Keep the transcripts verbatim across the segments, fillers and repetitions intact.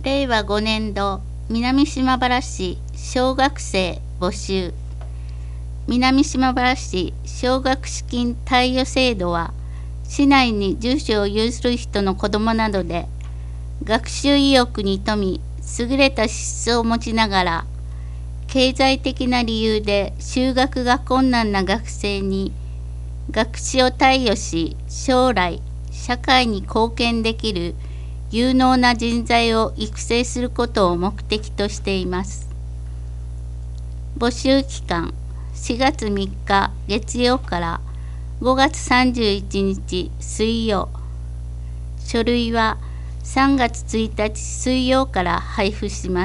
れいわごねんど南島原市小学生募集。南島原市奨学資金貸与制度は、市内に住所を有する人の子どもなどで、学習意欲に富み、優れた資質を持ちながら、経済的な理由で就学が困難な学生に、学資を貸与し、将来、社会に貢献できる有能な人材を育成することを目的としています。募集期間、しがつみっか月曜からごがつさんじゅういちにち水曜。書類はさんがつついたち水曜から配布します。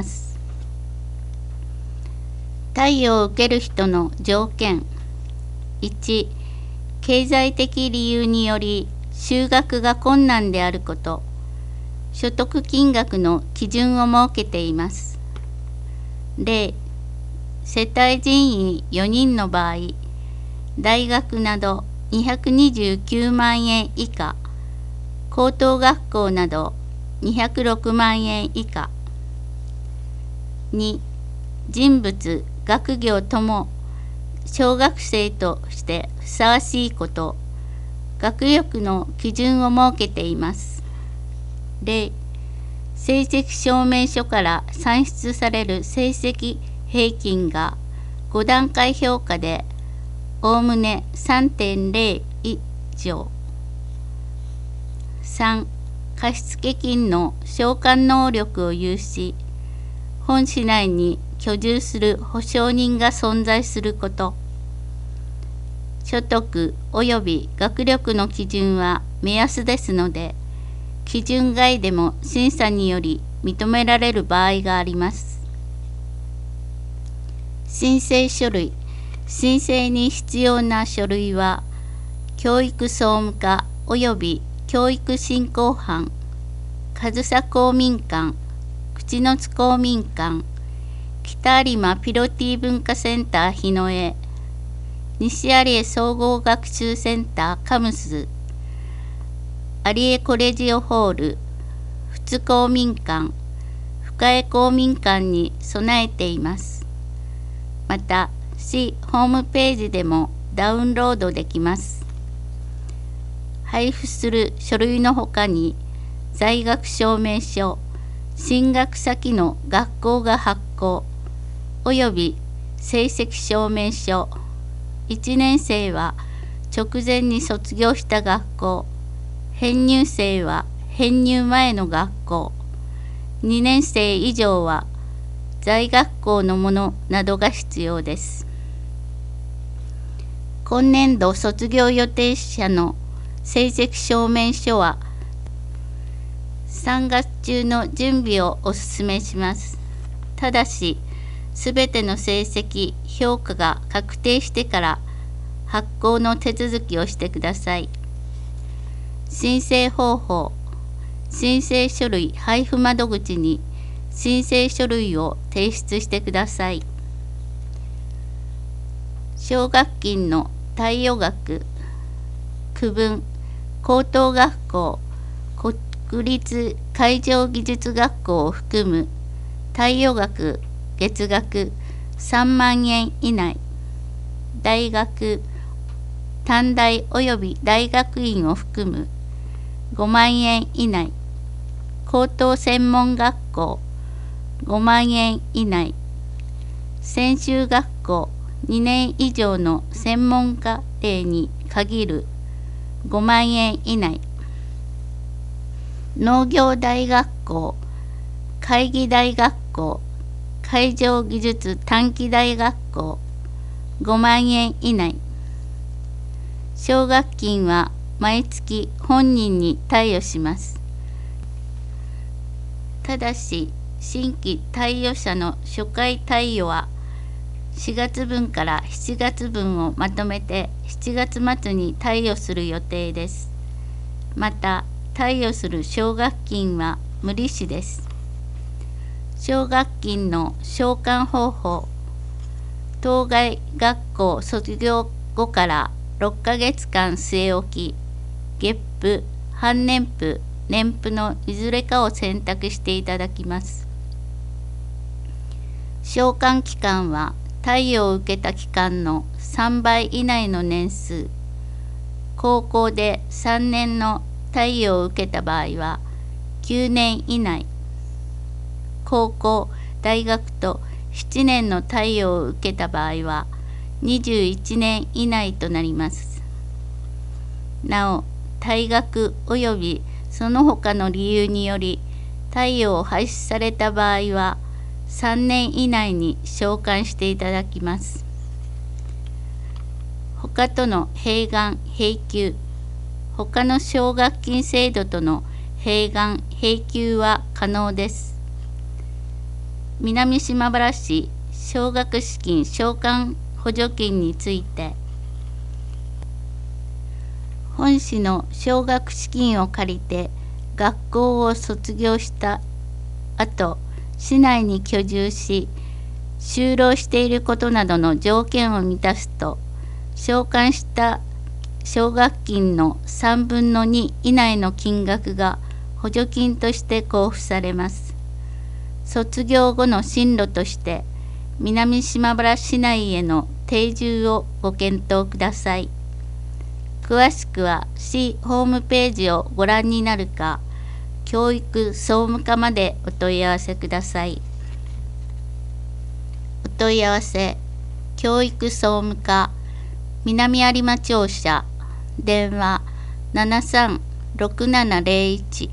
貸与を受ける人の条件。いち、経済的理由により就学が困難であること。所得金額の基準を設けています。例、世帯人員よにんの場合、大学などにひゃくにじゅうきゅうまんえん以下、高等学校などにひゃくろくまんえん以下。に、人物、学業とも小学生としてふさわしいこと、学力の基準を設けています。例、成績証明書から算出される成績平均がごだんかい評価でおおむね さんてんれい 以上。さん、貸付金の償還能力を有し、本市内に居住する保証人が存在すること。所得及び学力の基準は目安ですので、基準外でも審査により認められる場合があります。申請書類。申請に必要な書類は、教育総務課及び教育振興班、上総公民館、口之津公民館、北有馬ピロティ文化センター日野江、西有江総合学習センターカムス、有江コレジオホール、富津公民館、深江公民館に備えています。また、市ホームページでもダウンロードできます。配布する書類のほかに、在学証明書、進学先の学校が発行、および成績証明書、いちねんせいは直前に卒業した学校、編入生は編入前の学校、にねんせい以上は在学校のものなどが必要です。今年度卒業予定者の成績証明書はさんがつ中の準備をお勧めします。ただし、すべての成績評価が確定してから発行の手続きをしてください。申請方法。申請書類配布窓口に申請書類を提出してください。奨学金の貸与額。区分、高等学校、国立海上技術学校を含む貸与額月額さんまんえん以内。大学、短大及び大学院を含むごまんえん以内。高等専門学校ごまんえん以内。専修学校にねん以上の専門課程に限るごまんえん以内。農業大学校、海技大学校、海上技術短期大学校ごまんえん以内。奨学金は毎月本人に貸与します。ただし、新規貸与者の初回貸与はしがつぶんからしちがつぶんをまとめてしちがつまつに貸与する予定です。また、貸与する奨学金は無利子です。奨学金の償還方法。当該学校卒業後からろっかげつかん据え置き、月賦、半年賦、 年賦のいずれかを選択していただきます。償還期間は貸与を受けた期間のさんばい以内の年数、高校でさんねんの貸与を受けた場合はきゅうねん以内、高校、大学とななねんの貸与を受けた場合はにじゅういちねん以内となります。なお、退学及びその他の理由により貸与を廃止された場合はさんねん以内に償還していただきます。他との併願・併給、他の奨学金制度との併願・併給は可能です。南島原市奨学資金償還補助金について、本市の奨学資金を借りて学校を卒業した後、市内に居住し、就労していることなどの条件を満たすと、償還した奨学金のさんぶんのに以内の金額が補助金として交付されます。卒業後の進路として、南島原市内への定住をご検討ください。詳しくは市ホームページをご覧になるか、教育総務課までお問い合わせください。お問い合わせ、教育総務課、南有馬庁舎、電話ななさんろくななゼロいち。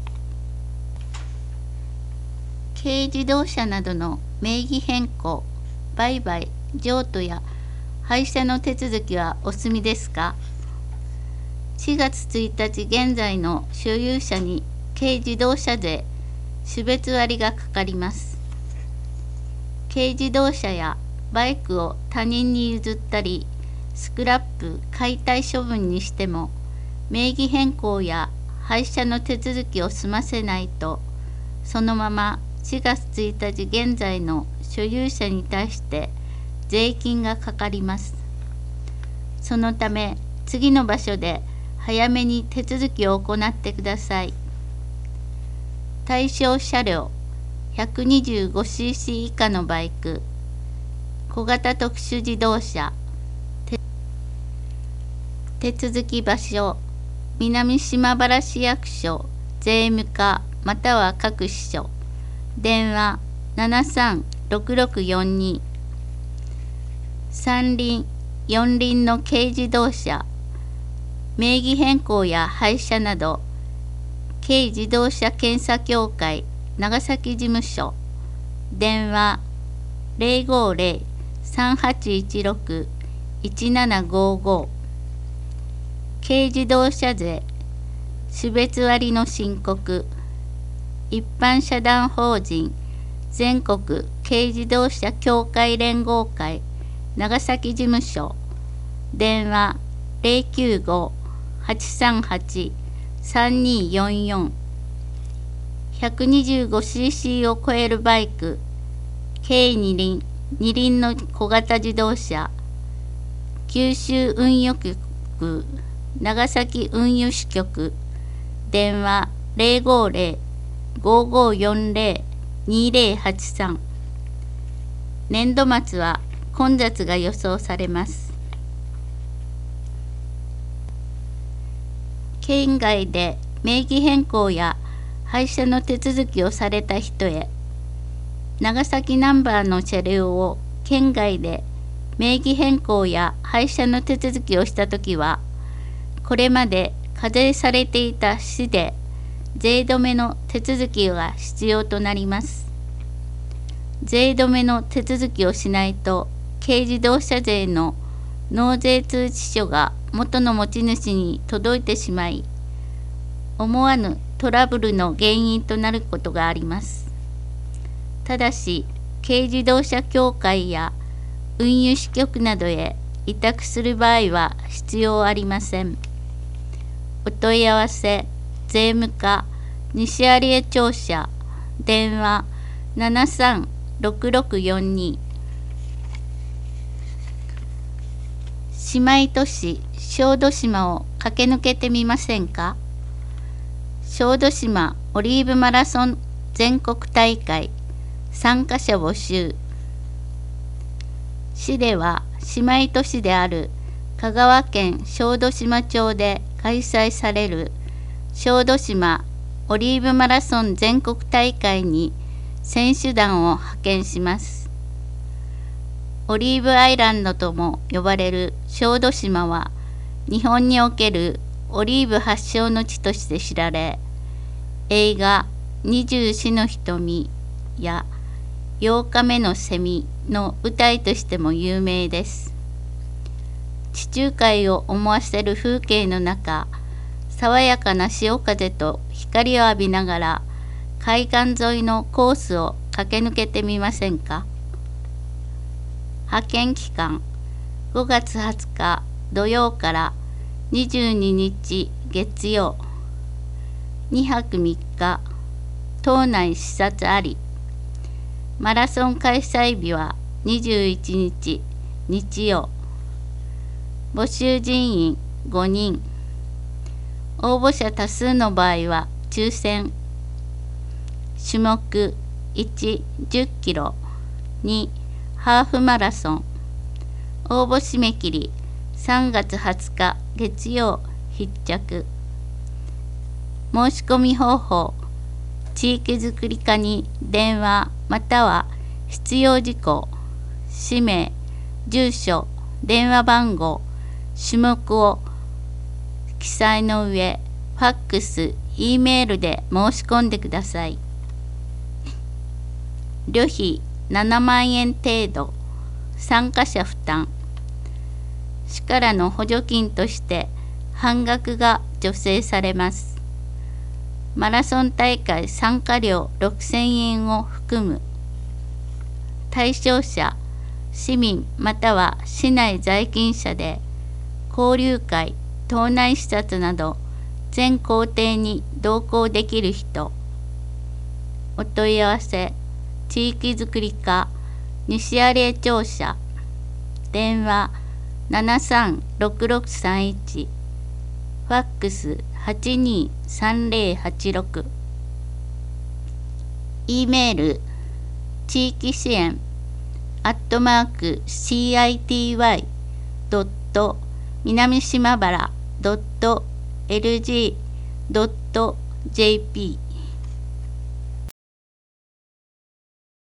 軽自動車などの名義変更、売買、譲渡や廃車の手続きはお済みですか？しがつついたち現在の所有者に軽自動車税、種別割がかかります。軽自動車やバイクを他人に譲ったり、スクラップ・解体処分にしても、名義変更や廃車の手続きを済ませないと、そのまましがつついたち現在の所有者に対して税金がかかります。そのため、次の場所で早めに手続きを行ってください。対象車両 ひゃくにじゅうごシーシー 以下のバイク、小型特殊自動車、手続き場所、南島原市役所、税務課または各支所、電話ななさんろくろくよんに。三輪、四輪の軽自動車、名義変更や廃車など、軽自動車検査協会長崎事務所、電話ゼロごゼロ さんはちいちろく いちななごご。軽自動車税、種別割の申告、一般社団法人全国軽自動車協会連合会長崎事務所、電話ゼロきゅうご はちさんはち さんによんよん。ひゃくにじゅうごシーシー を超えるバイク、軽二輪、二輪の小型自動車、九州運輸局、長崎運輸支局、電話ゼロごゼロ ごごよんゼロ にゼロはちさん。年度末は混雑が予想されます。県外で名義変更や廃車の手続きをされた人へ、長崎ナンバーの車両を県外で名義変更や廃車の手続きをしたときは、これまで課税されていた市で税止めの手続きが必要となります。税止めの手続きをしないと、軽自動車税の納税通知書が元の持ち主に届いてしまい、思わぬトラブルの原因となることがあります。ただし、軽自動車協会や運輸支局などへ委託する場合は必要ありません。お問い合わせ、税務課、西有江庁舎、電話ななさんろくろくよんに。姉妹都市小豆島を駆け抜けてみませんか？ 小豆島オリーブマラソン全国大会参加者募集。市では姉妹都市である香川県小豆島町で開催される小豆島オリーブマラソン全国大会に選手団を派遣します。オリーブアイランドとも呼ばれる小豆島は日本におけるオリーブ発祥の地として知られ、映画二十四の瞳や八日目のセミの舞台としても有名です。地中海を思わせる風景の中、爽やかな潮風と光を浴びながら海岸沿いのコースを駆け抜けてみませんか。派遣期間ごがつはつか土曜からにじゅうににち月曜、にはくみっか島内視察あり。マラソン開催日はにじゅういちにち日曜。募集人員ごにん。応募者多数の場合は抽選。種目いち、じゅっキロ、に、ハーフマラソン。応募締め切りさんがつはつか月曜必着。申し込み方法、地域づくり課に電話または必要事項、氏名、住所、電話番号、種目を記載の上、ファックス、E メールで申し込んでください。旅費ななまんえん程度、参加者負担。市からの補助金として半額が助成されます。マラソン大会参加料ろくせんえんを含む。対象者、市民または市内在勤者で、交流会、島内視察など全行程に同行できる人。お問い合わせ、地域づくり課西有江庁舎、電話ななさんろくろくさんいち、ファックスはちにさんぜろはちろく、E メール地域支援アットマーク シーアイティーワイ ドット 南島原 ドット エルジー ドット ジェーピー